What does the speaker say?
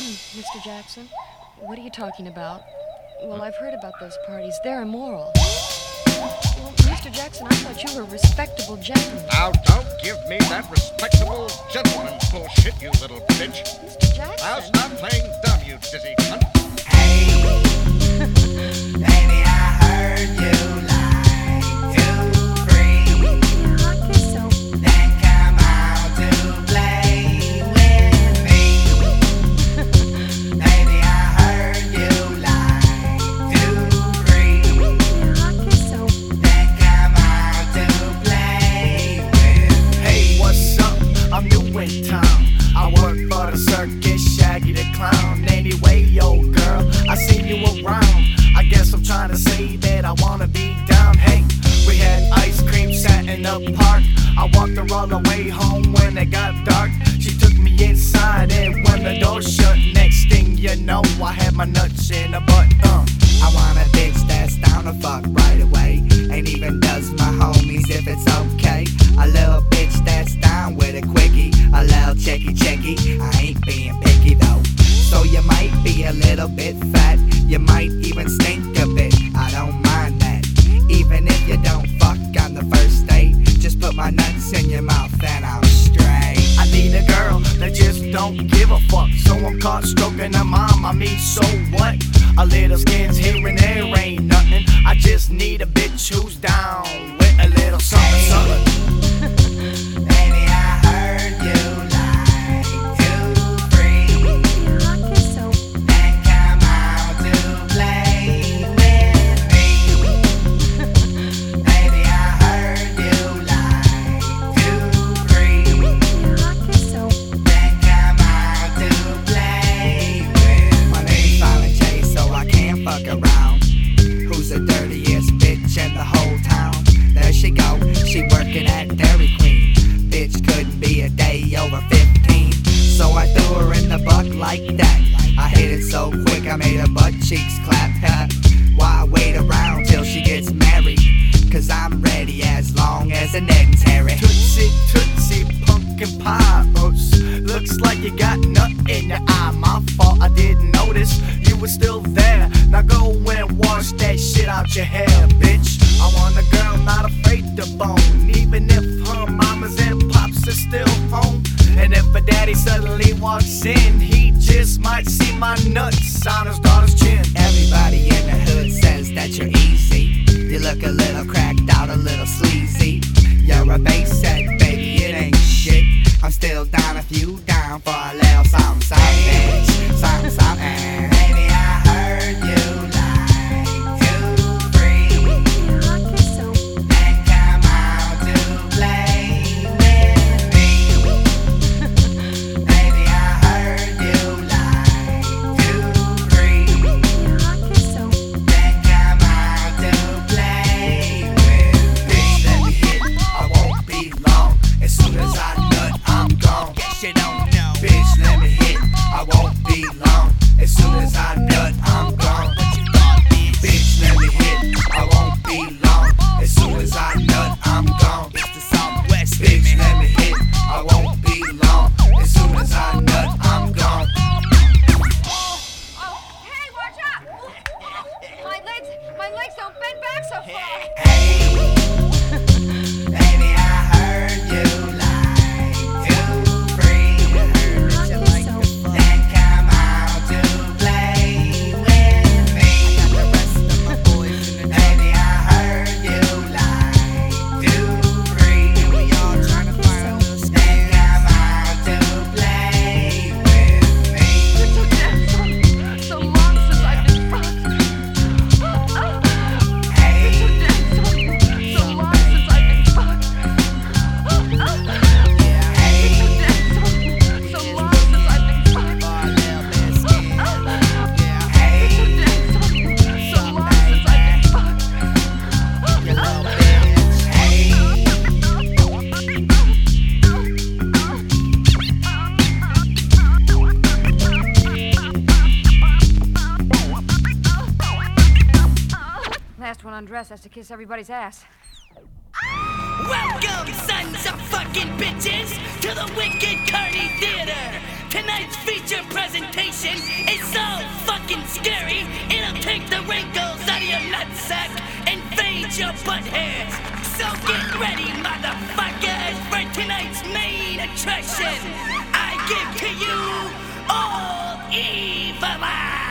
Mr. Jackson? What are you talking about? Well, I've heard about those parties. They're immoral. Well, Mr. Jackson, I thought you were a respectable gentleman. Now, don't give me that respectable gentleman bullshit, you little bitch. Mr. Jackson? Now stop playing dumb, you dizzy cunt. Hey, baby, I heard you like to free. Then come out to play with me. Baby, I heard you like to free. Then come out to play with me. Hey, what's up? I'm new in town. I work for the circus, Shaggy the Clown. Anyway, yo girl, I seen you around. I guess I'm trying to say that I wanna be down. Hey, we had ice cream sat in the park. I walked her all the way home when it got dark. She took me inside and when the door shut, next thing you know, I had my nuts in her butt. I want a bitch that's down to fuck right away, ain't even does my homies if it's okay. A little bitch that's down with a quickie, a little checky. I ain't being picky though. So you might be a little bit fat, you might even stink a bit, I don't mind that. Even if you don't fuck on the first date, just put my nuts in your mouth and I'm straight. I need a girl that just don't give a fuck, so I'm caught stroking her mom, I mean so what? A little skin's here and there ain't nothing, I just need a bitch who's down with a little something. Baby, I heard you like to free. Then come out to play with me. Baby, I heard you like to free. Then come out to play with me. My name's Silent J, so I can't fuck around. Who's the dirtiest bitch in the whole town? There she go, she working at Dairy Queen. Bitch couldn't be a day over 15, so I threw her in the butt like that. I hit it so quick I made her butt cheeks clap. Why wait around till she gets married? Cause I'm ready as long as an end's hairy. Tootsie, pumpkin pie. Oops. Looks like you got nut in your eye. My fault, I didn't notice you were still there. Now go and wash that shit out your hair, bitch. I want a girl not afraid to bone, even if her mamas and pops are still home. And if a daddy suddenly walks in, he just might see my nuts on his daughter's chin. Everybody in the hood says that you're easy. You look a little cracked out, a little sleazy. You're a bass set, baby, it ain't shit. I'm still down if you down for a little something, bitch. Something. Baby, I heard you like to free. Then come out to play with me. Baby, I heard you like to free. Then come out to play with me. Let me hit, I won't be long. As soon as I nut, I'm gone. Guess you don't know. Bitch, let me hit, I won't be long. As soon as I nut, I'm gone. Bitch, let me hit, I won't be long. As soon as I nut, I'm gone. It's the Southwest. Bitch, let me hit, I won't be long. As soon as I nut, I'm gone. Oh, hey, watch out! My legs don't bend back so far. Hey, baby, I heard you like to free. Then come out to play with me. Baby, I heard you like to free. Then come out to play with me. So long since I've been fucked. Hey, So long since I've been fucked. hey, So long since I've been fucked. hey. So long since I've been fucked. You little bitch. Hey, Last one undressed has to kiss everybody's ass. Welcome, sons of fucking bitches, to the Wicked Carney Theater. tonight's feature presentation is so fucking scary, it'll take the wrinkles out of your nutsack and fade your butt hairs. So get ready, motherfuckers, for tonight's main attraction. I give to you all evil eye.